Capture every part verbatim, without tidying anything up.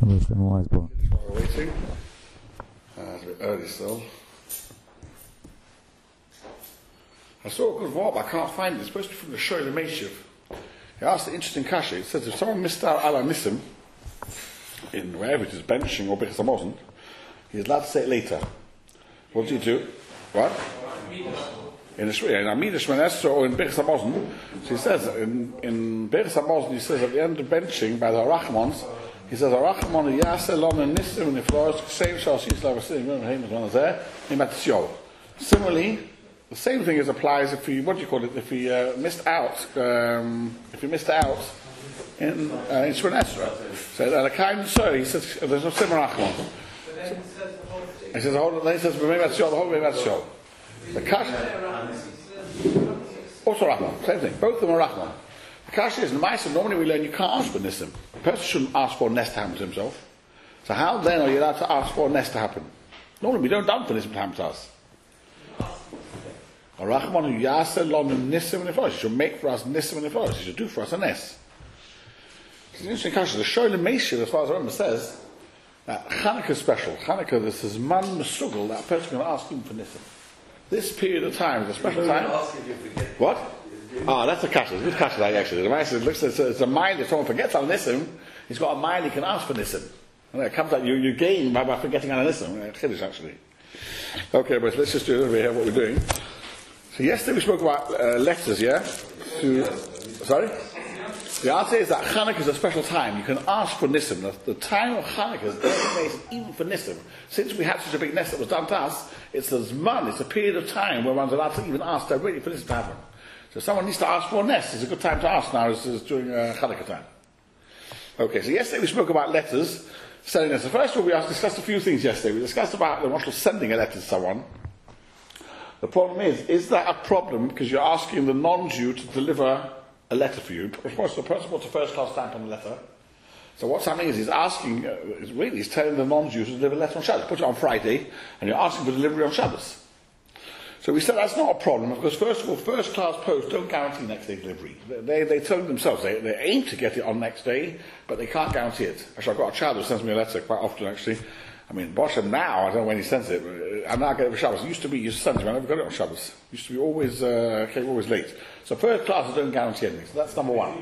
Wise, but We're waiting. Uh, it's a bit early still. I saw a good vob, I can't find it. It's supposed to be from the Shoyle Meishiv. He asked the interesting kasha. It says if someone missed out ala nissim in wherever it is, benching or Bechas HaMozen, he's allowed to say it later. What do you do? What? In the in Amida Shmanesra or in Bechas HaMozen. So he says in in Bechas HaMozen, he says at the end of benching by the Arachmons, he says Arachmon Yaselon and Nissim and the floors same shall she's like a sitting room and one is there in Matisyo. Similarly, the same thing as applies if he what do you call it if he uh, missed out um, if he missed out in uh, in Shmanesra. So at a kind so he says there's no similar Arachmon. He says the whole then he says Matisyo the whole Matisyo. The Kasha also Rahman, same thing. Both of them are Rahman. The Kasha is in the Maisa, normally we learn you can't ask for Nissim. The person shouldn't ask for a nest to happen to himself. So how then are you allowed to ask for a nest to happen? Normally we don't dump for Nissim to happen to us. A Rahman who Yasa Lon Nissim in the forest. He should make for us Nissim in the forest. He should do for us a nest. It's an interesting Kasha. The Shoyle Meishiv, as far as I remember, says that Chanukah is special. Chanukah, this is man Mesugel, that person can ask him for Nissim. This period of time is a special time. What? Ah, that's a kasha. It's a good kasha actually. The man says, looks, it's, a, it's a mind. If someone forgets on nissim, he's got a mind he can ask for nissim. And it comes out you you gain by, by forgetting on nissim. Chiddush actually. Okay, but let's just do it over here. What we're doing. So yesterday we spoke about uh, letters. Yeah. To, sorry. The answer is that Chanukah is a special time. You can ask for nissim. The, the time of Chanukah is designated even for nissim. Since we had such a big nest that was done to us, it's a zman. It's a period of time where one's allowed to even ask directly for nissim to happen. So someone needs to ask for a nest. It's a good time to ask now. It's, it's during uh, Chanukah time. Okay. So yesterday we spoke about letters, sending letters. First of all, we discussed a few things yesterday. We discussed about the Rosh sending a letter to someone. The problem is, is that a problem because you're asking the non-Jew to deliver a letter for you? Of course, the person puts a first-class stamp on the letter. So what's happening is he's asking, uh, is really he's telling the non-Jews to deliver a letter on Shabbos. Put it on Friday, and you're asking for delivery on Shabbos. So we said that's not a problem because first of all, first-class posts don't guarantee next-day delivery. They, they, they tell themselves they, they aim to get it on next day, but they can't guarantee it. Actually, I've got a child who sends me a letter quite often. Actually, I mean, Boshem now I don't know when he sends it. I now get it for Shabbos. It used to be you send it, I never got it on Shabbos. It used to be always uh, came always late. So first classes don't guarantee anything. So that's number one.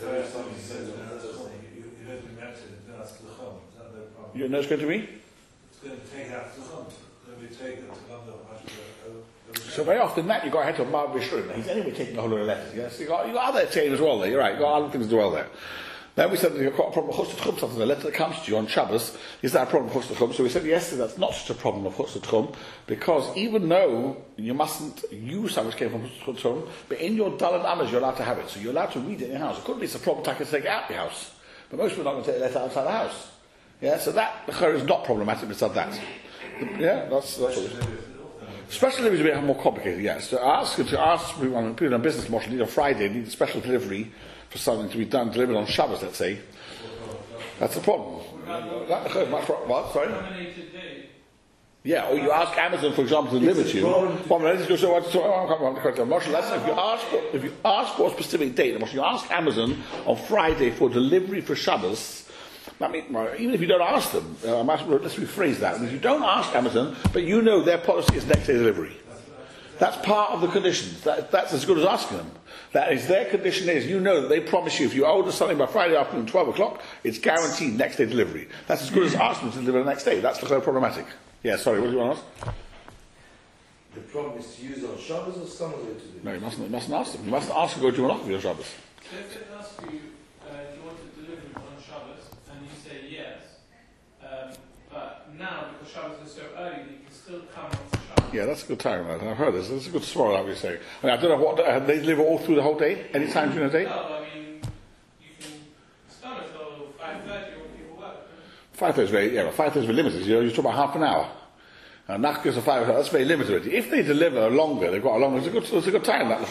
You know it's going to be? It's going to take out the chum. It's going to be taken to So very often that you got ahead of Mar Bishrin. He's anyway taking a whole lot of letters. Yes, you got you got other chain as well there. You're right. You got other things as well there. Then we said that you've got a problem with Chutz Tchum, something the letter that comes to you on Shabbos. Is that a problem with Chutz Tchum? So we said yesterday that's not such a problem of Chutz Tchum because even though you mustn't use something which came from Chutz Tchum, but in your Daled Amos you're allowed to have it. So you're allowed to read it in your house. It couldn't be it's a problem to take it out of your house. But most people are not going to take a letter outside the house. Yeah, so that is not problematic beside that. Yeah, that's, that's what it is. Special delivery is a bit more complicated, yes. To ask, to ask people on, people on business model need a Friday, need a special delivery for something to be done, delivered on Shabbos, let's say. That's the problem. That, what? Sorry? Yeah, or you ask Amazon, for example, to deliver to you. One minute, let's go, so, so, so, if you ask for, if you ask for a specific date, you ask Amazon on Friday for delivery for Shabbos. I mean, well, even if you don't ask them, uh, let's rephrase that. If you don't ask Amazon, but you know their policy is next day delivery. That's part of the conditions. That, that's as good as asking them. That is, their condition is, you know that they promise you if you order something by Friday afternoon, twelve o'clock, it's guaranteed next day delivery. That's as good as asking them to deliver the next day. That's the whole problematic. Yeah, sorry, what do you want to ask? The problem is to use it on Shabbos or some other way to do it? No, you mustn't, you mustn't ask them. You mustn't ask to go to an office on Shabbos. So if it asks you, uh, do you want to deliver it on Shabbos, and you say yes, um, but now because Shabbos is so early, you can still come on Shabbos. Yeah, that's a good time. Right? I've heard this. That's a good story, like we say. I mean, I don't know what uh, they deliver all through the whole day, any time during the day. No, I mean you can start until five thirty when people work. Five thirty is very yeah, but five thirty is very limited. You know, you talk about half an hour. And that goes to five o'clock. That's very limited already. If they deliver longer, they've got a longer. It's a good. It's a good time. That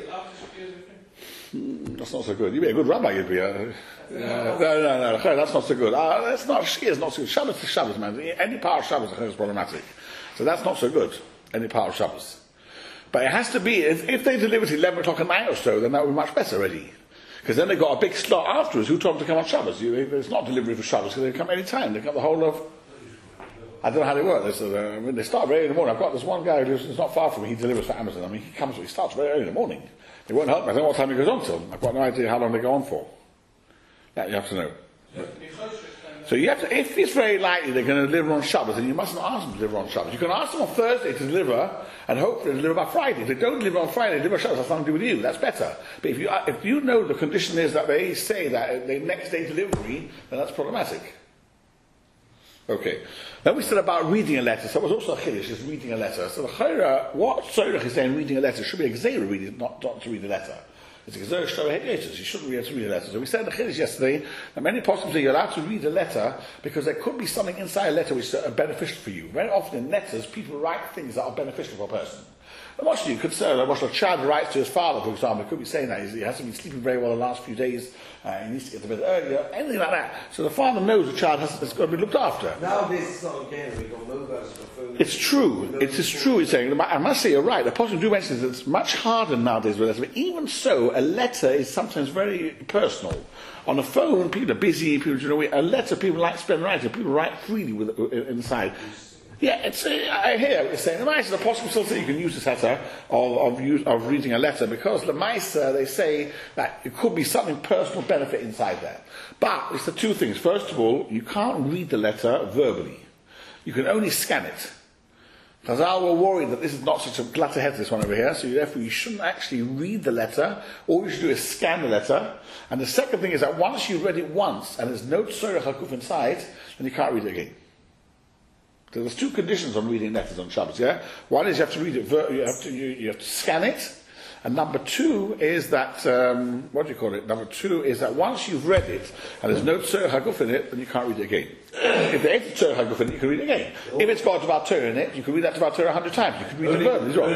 mm, that's not so good. You'd be a good rabbi. You'd be. A, uh, no, no, no. That's not so good. Uh, that's not. Shkia is not so good. Shabbos is Shabbos, man. Any part of Shabbos is problematic. So that's not so good. Any part of Shabbos. But it has to be, if, if they deliver at eleven o'clock at night or so, then that would be much better already. Because then they got a big slot afterwards. Who told them to come on Shabbos? You, it's not delivery for Shabbos because they come any time. They come the whole of. I don't know how they work. They, uh, I mean, they start very early in the morning. I've got this one guy who lives not far from me. He delivers for Amazon. I mean, he comes. He starts very early in the morning. They won't help me. I don't know what time he goes on till. I've got no idea how long they go on for. That you have to know. So you have to, if it's very likely they're going to deliver on Shabbos, then you mustn't ask them to deliver on Shabbos. You can ask them on Thursday to deliver, and hopefully they deliver by Friday. If they don't deliver on Friday, they deliver on Shabbos, that's nothing to do with you. That's better. But if you, if you know the condition is that they say that the next day delivery, then that's problematic. Okay. Then we said about reading a letter. So it was also a chiddush, is reading a letter. So the chayra, what Tzorech is saying, reading a letter, should be a gzeira reading, not, not to read a letter. It's a gzeira shtorah hedyatos. You shouldn't be able to read a letter. So we said in the chiddush yesterday that many poskim say you're allowed to read a letter because there could be something inside a letter which is beneficial for you. Very often in letters, people write things that are beneficial for a person. What you could say, what a child writes to his father, for example, it could be saying that he hasn't been sleeping very well the last few days, uh, he needs to get to bed earlier, anything like that. So the father knows the child has, has got to be looked after. Nowadays it's not okay, we've got mobiles, we've got phones. It's true, it is true, it's saying, I must say you're right, the Apostle do mention that it's much harder nowadays with letters, but even so, a letter is sometimes very personal. On the phone, people are busy, people, you know, a letter people like to spend writing, people write freely with, inside. Yeah, it's, uh, I hear what you're saying. The Maisa, the Apostle still say you can use this letter of, of, use, of reading a letter because the Maisa, they say that it could be something personal benefit inside there. But it's the two things. First of all, you can't read the letter verbally. You can only scan it. Chazal were worried that this is not such a glatterhead, this one over here, so therefore you shouldn't actually read the letter. All you should do is scan the letter. And the second thing is that once you've read it once and there's no Tzorech HaGuf inside, then you can't read it again. So there's two conditions on reading letters on Shabbos, yeah? One is you have to read it, ver- you have to, you, you have to scan it. And number two is that, um, what do you call it? Number two is that once you've read it, and there's no Tzorech HaGuf in it, then you can't read it again. If there ain't Tzorech HaGuf in it, you can read it again. If it's got Dvar Torah in it, you can read that Dvar Torah a hundred times. You can read it verbally as well.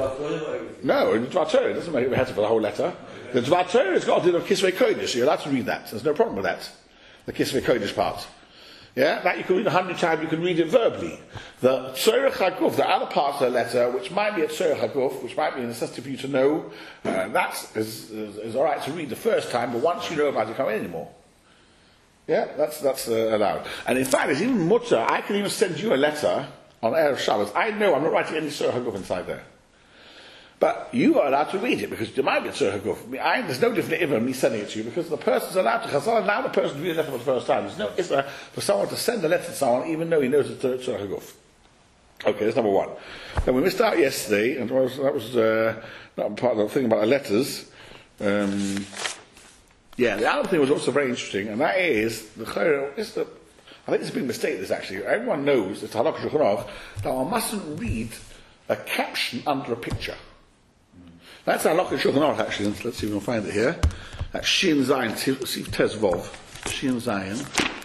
No, the Dvar Torah doesn't make it better for the whole letter. The Dvar Torah has got a deal of Kisvei Kodesh, so you're allowed to read that. There's no problem with that. The Kisvei Kodesh part. Yeah, that you can read a hundred times, you can read it verbally. The Tzorech HaGuf, the other parts of the letter, which might be a Tzorech HaGuf, which might be a necessity for you to know, uh, that is, is, is alright to read the first time, but once you know about it, you can't read anymore. Yeah, that's, that's uh, allowed. And in fact, it's even mutter, I can even send you a letter on Erev Shabbos. I know I'm not writing any Tzorech HaGuf inside there. But you are allowed to read it because there might be a Tzorech HaGuf. I, there's no different Iver in me sending it to you because the person's allowed to. Chazal allow the person to read a letter for the first time. There's no Iver for someone to send a letter to someone even though he knows it's a Tzorech HaGuf. Okay, that's number one. Then we missed out yesterday, and that was, that was uh, not part of the thing about the letters. Um, yeah, the other thing was also very interesting, and that is the Chayr. Is the I think it's a big mistake. This actually, everyone knows it's Halakha Shulchan Aruch that one mustn't read a caption under a picture. That's our Halakha Shulchan Aruch actually. Let's see if we can find it here. That's Shin Zayin, Sif Tes Vov. Shin Zayin.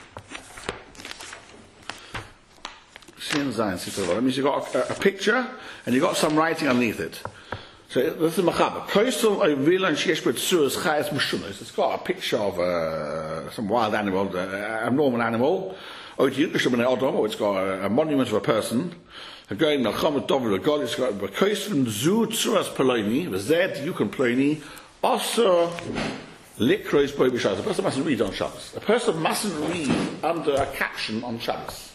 Shin Zayin, Sif Tes Vov. That means you've got a, a picture and you've got some writing underneath it. So this is Machaber. Koisel Ovilan Shesh B'Tzuras Chayas Mushunos. It's got a picture of uh, some wild animal, uh, abnormal animal. Or it's got a, a monument of a person. Going Melchamet Dover God, it's got Koisel Zu Tzuras Poloni. V'Zed Yukon Poloni. Also Likrois Boy B'Shabbos. The person mustn't read on Shabbos. A person mustn't read under a caption on Shabbos.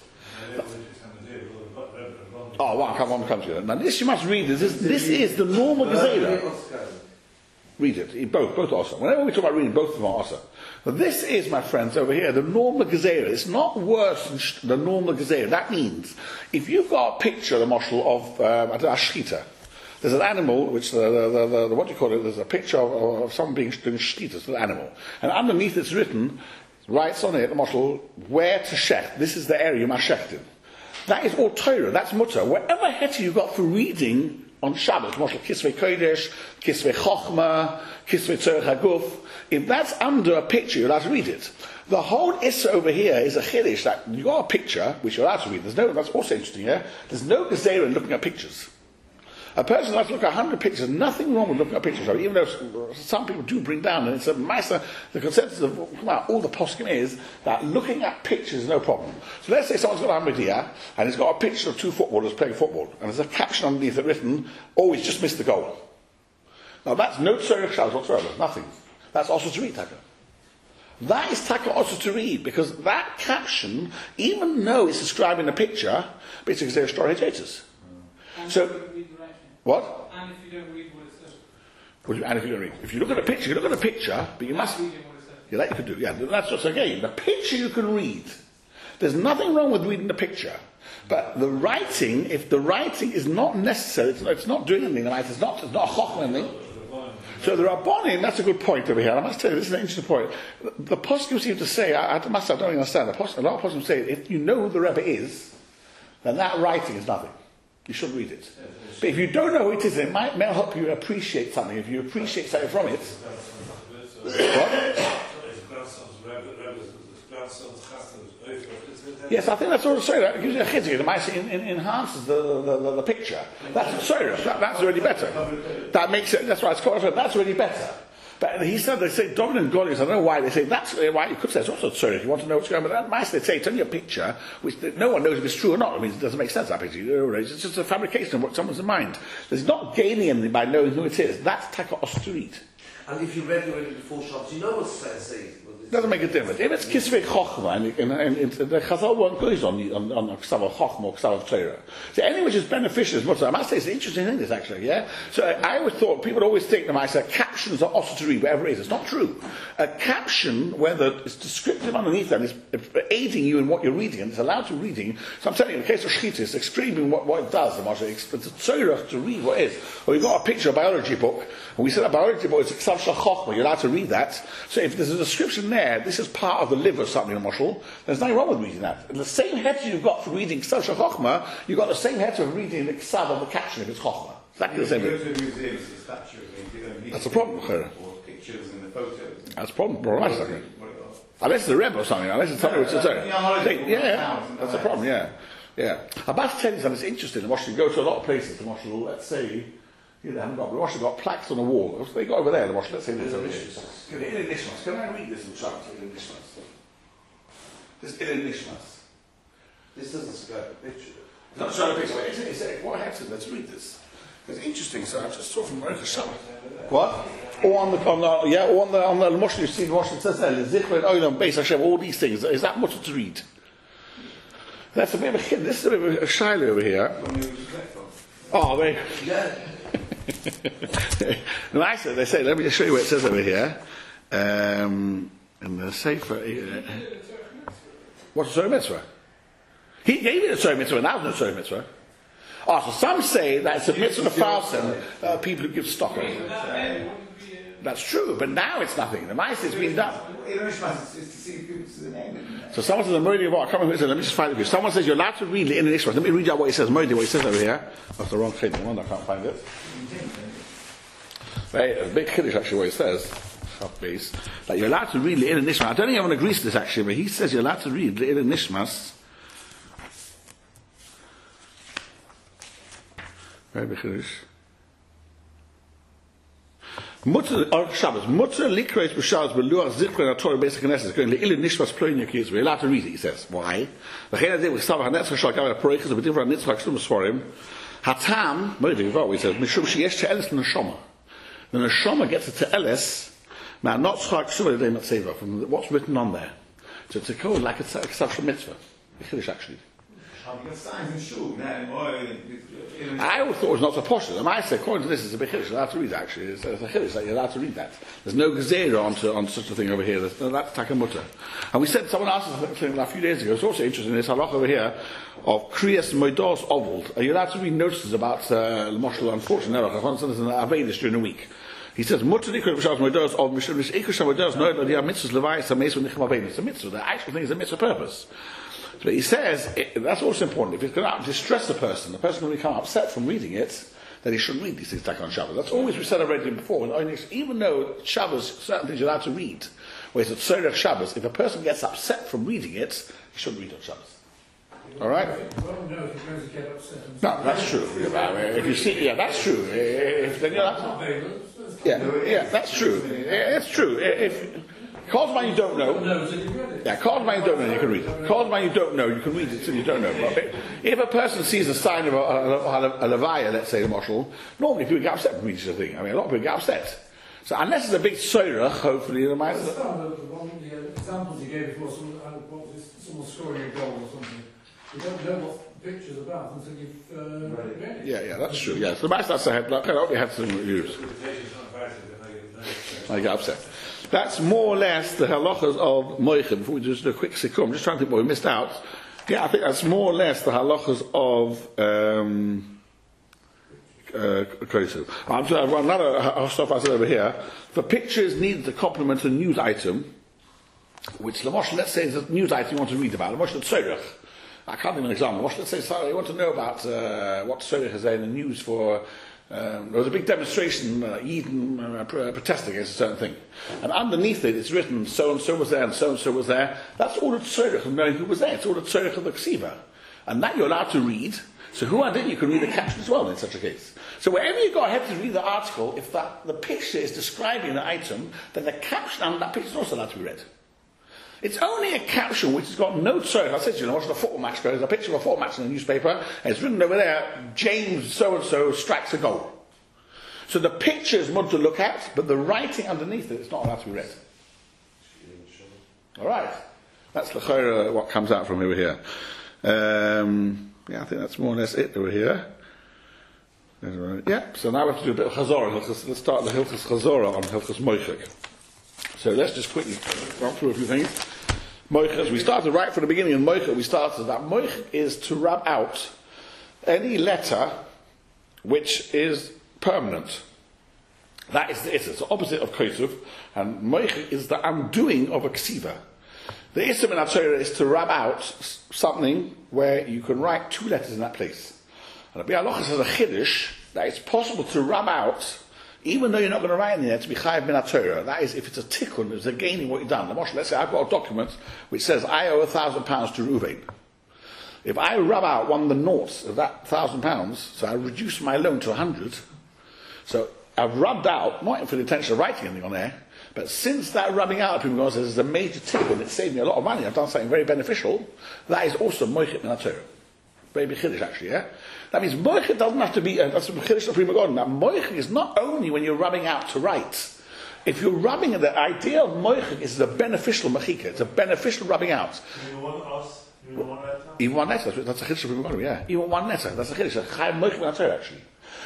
Oh, one come on, come to you. Now this you must read. This is, this is the normal Gezerah. Read it. Both, both also. Whenever we talk about reading, both of them are also. But this is, my friends, over here, the normal Gezerah. It's not worse than sh- the normal Gezerah. That means, if you've got a picture, the marshal of, um, I don't know, a shchita. There's an animal, which, the, the, the, the, what do you call it, there's a picture of, of someone being doing shchita, it's an animal. And underneath it's written, writes on it, the marshal, where to shech. This is the area you must shech in. That is all Torah, that's mutter. Whatever heter you got for reading on Shabbat, Moshe Kisvei Kodesh, Kisvei Chochma, Kisvei Tzorech HaGuf, if that's under a picture, you're allowed to read it. The whole Issa over here is a chiddush that you got a picture, which you're allowed to read. There's no, that's also interesting here, there's no gezerah in looking at pictures. A person has to look at a hundred pictures, nothing wrong with looking at pictures, even though some people do bring down, and it's a master, the consensus of well, all the poskim is that looking at pictures is no problem. So let's say someone's got a Hamadia, and he's got a picture of two footballers playing football, and there's a caption underneath it written, oh, he's just missed the goal. Now that's no Tzorech Shabbos whatsoever, nothing. That's also to read, Taka. That is Taka also to read, because that caption, even though it's describing a picture, basically they're story haters. And So- if you don't read the writing. What? And if you don't read what it says. Well, you- And if you don't read, if you look at a picture, you look at a picture, but you must. Reading what it says. Yeah, that you could do. Yeah, that's just again the picture you can read. There's nothing wrong with reading the picture, but the writing, if the writing is not necessary, it's not, it's not doing anything. Right? It's not. It's not a chokhmah anything. So the Rabbanim, that's a good point over here. I must tell you, this is an interesting point. The poskim seem to say, I, I must, I don't understand. The pos, a lot of poskim say, if you know who the Rebbe is, then that writing is nothing. You shouldn't read it. But if you don't know who it is, it might, may help you appreciate something. If you appreciate something from it, what? His grandson's Rebbe, Rebbe's grandson's chassan is over. Yes, I think that's all sorry. That gives you a chizuk. It might en- en- enhances the, the, the, the picture. That's sorry. That, that's already better. That makes it. That's why it's called. That's already better. But he said they say dominant Goliath. I don't know why they say that's why you could say it's also sorry if you want to know what's going on. But that might they say it's only a picture which no one knows if it's true or not. I mean, it doesn't make sense that picture. You know, it's just a fabrication of what someone's in mind. There's not gaining anything by knowing who it is. That's taka osturit. And if you read it already before Shabbos, you know what's saying. Doesn't make a difference. If it's Kisvei Chochma, and, and, and, and the Chazal won't go on on on Ksav of Chochma or Ksav of Torah. So any which is beneficial is much. I must say it's an interesting thing. This actually, yeah. So I, I always thought people would always think that I said captions are also to read wherever it is. It's not true. A caption, whether it's descriptive underneath them, is aiding you in what you're reading, and it's allowed to reading. So I'm telling you, in the case of Shechita, it's explaining what, what it does. It's a Torah to read what it is. Or you've got a picture, a biology book, and we said a biology book is a Ksav Shal Chochma. You're allowed to read that. So if there's a description there, this is part of the liver or something, Moshel, there's nothing wrong with reading that. And the same heter you've got for reading Ksav Shal Chochma, you've got the same heter for reading the Ksav of the caption if it's Chochma. Exactly the same You thing. go to a museum, it's a statue, and you don't need That's a problem, Chera. or pictures and the photos. That's a problem. Well, that's okay. What it was. Unless it's a Rebbe or something, unless it's something which is Yeah, yeah, there. yeah. Yeah, that's a problem, yeah. Yeah. About to tell you something, it's interesting. The Moshel, you go to a lot of places, the Moshel, let's say, you know, they haven't got, the Moshel got plaques on the wall. They got over there, the Moshel, let's say this over here. Can I read this in Shabbos? This Ilin Nishmas. This doesn't describe a picture. It's not showing a picture, but it's, it's, it's, what happened? Let's read this. It's interesting, so I just saw from America Shabbat. What? Or on the, on the, yeah, or on the, on the Moshel, you see the Moshel says there, Zichron, Olam, Beis Hashem, all these things. Is that much to read? That's a bit of a hint. This is a bit of a shyly over here. Oh, they. Yeah. Nicer, they say, let me just show you what it says over here. Um, in the Sefer. Uh, what's a Torah mitzvah? He gave it a Torah mitzvah, and that was no Torah mitzvah. Oh, so some say that it's a mitzvah of fasten uh, people who give stock. That's true, but now it's nothing. The mice has been done. So someone says, Moedi, what? I can't remember. Let me just find it for you. Someone says you're allowed to read it in an Ishmael. Let me read out what he says. Moedi, what he says over here. That's the wrong thing. One, I can't find it. Right, a big Kiddush actually what he says. Base, that you're allowed to read Le'il and Nishmas. I don't think everyone agrees to this actually, but he says you're allowed to read Le'il and Nishmas. Very big Kiddush. Mutter or Shabbos, Mutter likreis b'Shabbos beluach zichron haTorah basic Knesset going Le'il and Nishmas ployin yakis. We're allowed to read it. He says why? V'chein adei v'chsav hanetzach shal gav ha'proiches v'divra nitzchak shtum sforim hatam. Moedi v'vo he says mishum sheyesh te'eles l'neshama. The neshama gets it te'eles. Now, not Tzchak Shuvah they not seva from what's written on there. So it's a code like a Ksav Mitzvah. Kiddush actually. I always thought it was not so posh. And I say, according to this, it's a big Kiddush. You're allowed to read that actually. It's, it's a Kiddush, like you're allowed to read that. There's no Gezerah on, on such a thing over here. There's, no, that's Takamuta. And we said, someone asked us a few days ago, it's also interesting, this halach over here of Kriyas Moidos Ovald. Are you allowed to read notices about uh, Moshel? Unfortunately, no, I found something in the Avedish during the week. He says, "Mutter nikol b'shas moedos of mishum ikoshav moedos no no dia mitzvahs levayis hameis v'nichem avein." It's a mitzvah. The actual thing is a mitzvah purpose. But he says it, that's also important. If it's going to distress a person, the person will become upset from reading it, then he shouldn't read these things back on Shabbos. That's always we said already before. Even though Shabbos, certain things you're allowed to read, whereas at Tzorech Shabbos, if a person gets upset from reading it, he shouldn't read on Shabbos. All right? No, that's true. If you see, yeah, that's true. If, then you're not. Yeah, yeah, that's true. Yeah, it's true. If calls man you don't know, yeah, calls man you don't know, you can read it. Calls man you don't know, you can read it till you don't know. But if a person sees a sign of a, a, a, a levaya, let's say, a marshal, normally people get upset from reading the thing. I mean, a lot of people get upset. So unless it's a big soirach, hopefully the That's Meiser. not the, the one, the uh, examples you gave before, some, uh, what was this, someone scoring a goal or something. You don't know what the picture's about until you've uh, Right. read it. Yeah, yeah, that's true. Yeah, so the Meiser said, like, I hope you had some reviews. Interpretation's not valid, then I get I get upset. That's more or less the halachas of Moichem. Before we just do a quick sikkum, I'm just trying to think what we missed out. Yeah, I think that's more or less the halachas of um, uh, Kosu. I'm sorry, I've got another uh, stuff I said over here. The pictures need to complement a news item, which Lamosh, let's say, is a news item you want to read about. Lamosh, the Tzorech. I can't give an example. Lamosh, let's say, sorry, you want to know about uh, what Tzorech is there in the news for. Um, there was a big demonstration, uh, Eden uh, protesting against a certain thing. And underneath it, it's written, so-and-so was there and so-and-so was there. That's all the tzorech of knowing who was there. It's all the tzorech of the ksiva. And that you're allowed to read. So who I did, you can read the caption as well in such a case. So wherever you go ahead to read the article, if that, the picture is describing the item, then the caption on that picture is also allowed to be read. It's only a caption which has got no tzorech. I said to you, know, watch the football match goes, a picture of a football match in the newspaper, and it's written over there, James so-and-so strikes a goal. So the picture is mud to look at, but the writing underneath it is not allowed to be read. Alright. That's l'chayra, what comes out from over here. Um, yeah, I think that's more or less it over here. Yeah, so now we have to do a bit of chazorah. Let's, let's start the Hilchas Chazorah on Hilchas Moichek. So let's just quickly run through a few things. Moichek, we started right from the beginning in Moichek, we started that Moichek is to rub out any letter which is permanent. That is the Issa. It's the opposite of Kosuf, and Moichek is the undoing of a ksiva. The Issa in Torah is to rub out something where you can write two letters in that place. And the Bialocha says a chiddush that it's possible to rub out, even though you're not going to write in there, to be chayav min Torah. That is, if it's a tikkun, it's a gaining what you've done. Let's say I've got a document which says I owe a thousand pounds to Ruvain. If I rub out one of the noughts of that thousand pounds, so I reduce my loan to a hundred, so I've rubbed out, not for the intention of writing anything on there, but since that rubbing out, people go and say, this is a major tikkun, it saved me a lot of money, I've done something very beneficial, that is also moichet min Torah. Very big chiddush actually, yeah? That means moichet doesn't have to be, uh, that's a chiddush of Prima Gordon. Now moichet is not only when you're rubbing out to write. If you're rubbing, the idea of moichet is a beneficial machika, it's a beneficial rubbing out. Even one us, even one letter. Even one letter, that's a chiddush of Prima Gordon, yeah. Even one letter, that's a chiddush, a chayv moichet min Torah actually.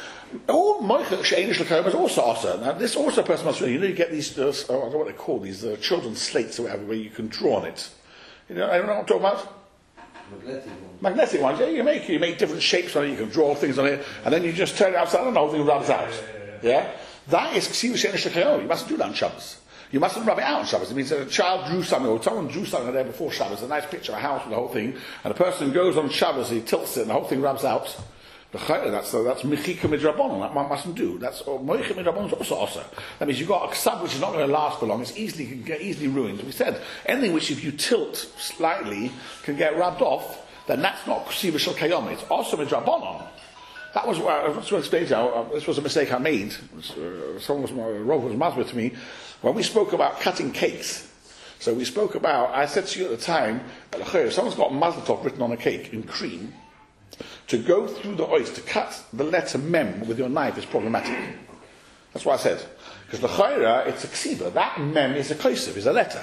All moichet she'enish l'kayom is also asa. Now this also a person must know, you know you get these, uh, I don't know what they call these, uh, children's slates or whatever, where you can draw on it. You know, I don't know what I'm talking about? Magnetic one. Magnetic ones, yeah, you make you make different shapes on it, you can draw things on it, and then you just turn it upside down and the whole thing rubs out. Yeah? That is ksiva she'enish l'kayom. You mustn't do that on Shabbos. You mustn't rub it out on Shabbos. It means that a child drew something, or someone drew something there before Shabbos, a nice picture of a house with the whole thing, and a person goes on Shabbos, he tilts it, and the whole thing rubs out. That's that's mechika midrabanon. That one mustn't do. That's moichet midrabanon is also also. That means you've got a ksab which is not going to last for long. It's easily can get easily ruined. We said anything which if you tilt slightly can get rubbed off, then that's not ksiva shel kayom. It's also midrabanon. That was what I was going to explain to you. Uh, this was a mistake I made. Uh, someone was my Rav was mazbeh to me when we spoke about cutting cakes. So we spoke about. I said to you at the time, if someone's got mazel tov written on a cake in cream, to go through the ois, to cut the letter mem with your knife is problematic. That's what I said. Because the chayra, it's a ksiva. That mem is a kosiv, is a letter.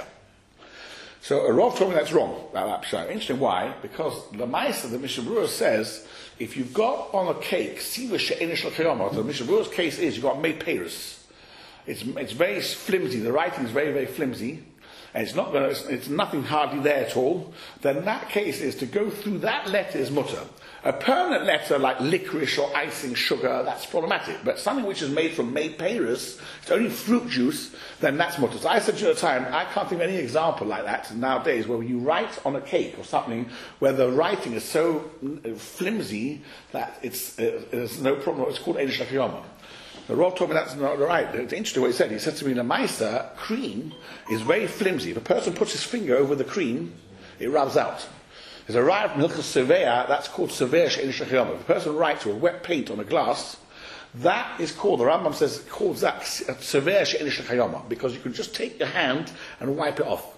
So a Rav told me that's wrong. That Interesting, why? Because the Maisa, the Mishnah Berurah says, if you've got on a cake, siva she'enish l'kayom, the Mishnah Berurah's case is, you've got made peiros. It's, it's very flimsy, the writing is very, very flimsy, and it's not gonna, it's, it's nothing hardly there at all, then that case is to go through that letter is mutter. A permanent letter like licorice or icing, sugar, that's problematic. But something which is made from made peiros, it's only fruit juice, then that's mutter. So I said to you at the time, I can't think of any example like that nowadays where you write on a cake or something where the writing is so flimsy that it's, uh, there's no problem. It's called Eidish Lakiyama. The Rav told me that's not right. It's interesting what he said. He said to me, the Maisa, cream is very flimsy. If a person puts his finger over the cream, it rubs out. There's a right from Hilchas Sevea, that's called Sevea She'enish L'Chayom. If a person writes with wet paint on a glass, that is called, the Rambam says, calls that Sevea She'enish L'Chayom, because you can just take your hand and wipe it off.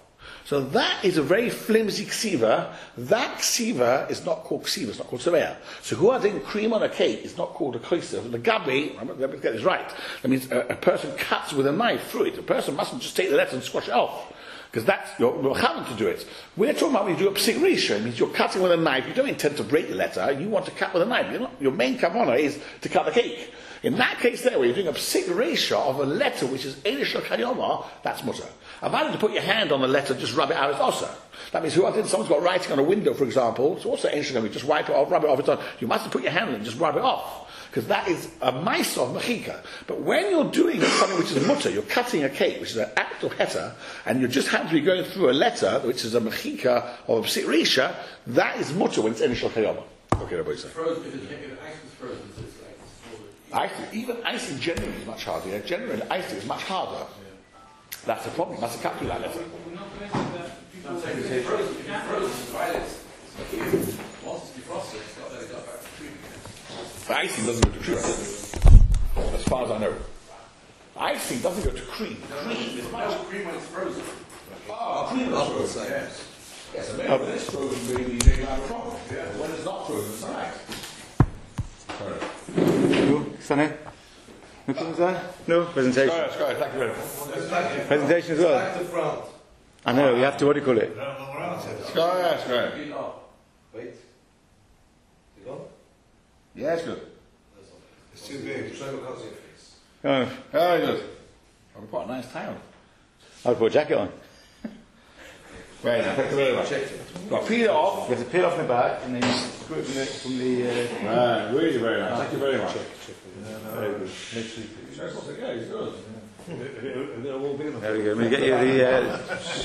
So that is a very flimsy ksiva. That ksiva is not called ksiva, it's not called seveya. So who are doing cream on a cake is not called a ksiva. The gabi, let me get this right, that means a, a person cuts with a knife through it. A person mustn't just take the letter and squash it off. Because that's, you're, you're having to do it. We're talking about when you do a psik risha, it means you're cutting with a knife, you don't intend to break the letter, you want to cut with a knife. You're not, your main kavanah is to cut the cake. In that case there, where you're doing a psik risha of a letter which is Eilish Kayoma, that's mutter. If I had to put your hand on the letter, just rub it out, it's also. That means who I did, someone's got writing on a window, for example, it's also Eilish Kayoma, just wipe it off, rub it off, it's on. You mustn't put your hand on it and just rub it off. Because that is a maisa of mechika. But when you're doing something which is mutter, you're cutting a cake, which is an act of heta, and you just happen to be going through a letter, which is a mechika or a psik risha, that is mutter when it's initial kayama. Okay, everybody say. Frozen, if, it, if ice was frozen, so it's like it's Icing, even icing generally is much harder. Yeah? Generally, icing is much harder. That's the problem. That's a capital letter. We're not going to that. People I'm saying if it's frozen, if it's frozen, it's violet. Once it's defrosted, it's got, then it got back to cream again. But icing doesn't go to cream. As far as I know. Icing doesn't go to cream. Cream is much. No, cream when it's frozen. Oh, cream is frozen. Yes. Yes, I mean, when it's frozen, maybe they have a problem. Yeah. When it's not frozen, it's not ice. Sorry. No, Sunny? No problems there? No, presentation. Go ahead, go ahead. Thank you very much. Presentation as well. Back to front. I know, you have to, what do you call it? Go ahead, go ahead. Feet up. Wait. Is it gone? Yeah, it's good. It's too big. Try to cover your face. Oh, Very good. I've got a nice towel. I'll put a jacket on. Very nice. Thank you very much. Check it. Got peel it off. You have to peel off the back and then you screw it from the... From the uh, Right, really very nice. Thank you very much. very good. Yeah, he's good. There we go. Let me get you the... Uh,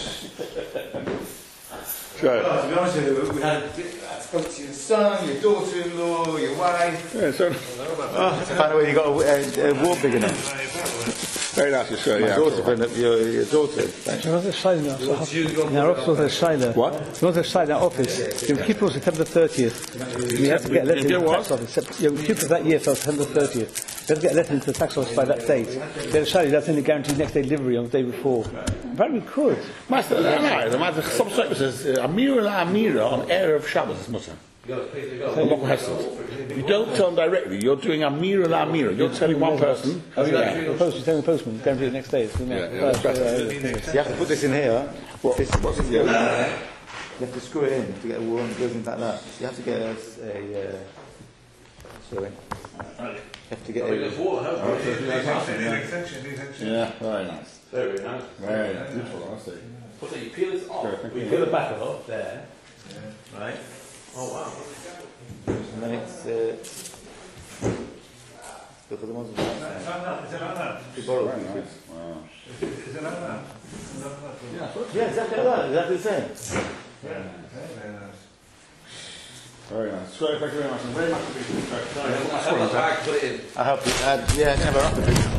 Good. to be honest with you, we had I spoke to your son, your daughter-in-law, your wife. Yeah, so, Oh, to find out whether you got a, a, a wart big enough. very nice, sure, My yeah. daughter, phoned up your, your daughter. Not a Shiloh. In our office was a Shiloh. What? Not a Shiloh in our office. You keep us September thirtieth. We have to get a letter You into get the what? tax office. Sep- Yeah, we keep us that year till September thirtieth. We have to get a letter into the tax office by that date. Then a Shiloh, that's only guaranteed next day delivery on the day before. Apparently we could. Master, no, the master, some circus says, Amira la Amira on air of Shabbos is mutter. You got to pay, you got I'm not hesitant. If you don't tell them directly, you're doing Amira la Amira. You're telling one person. Oh, yeah. The post, you're telling the postman, guaranteed the next day. It's the Yeah, next- yeah, that's first, better. uh, thing. You have to put this in here. What, This, what's it? you Yeah. have to screw it in to get a wall and it goes in like that. So you have to get a... a uh, sorry. You have to get Oh, a... there's water, huh? Yeah, very nice. Very nice. Very nice. Beautiful, honestly. What's that? You peel it off. Sure, thank We you. peel the back off there. Right? Oh wow. And then it's... Uh, look at the ones on the outside. We borrow Very them. nice. Wow. Yeah, exactly like that. Exactly the same. Very nice. Sorry, thank you very much. I'm very much appreciated. I have a bag, put it in. I help you. Uh, yeah, I can have a rock with it.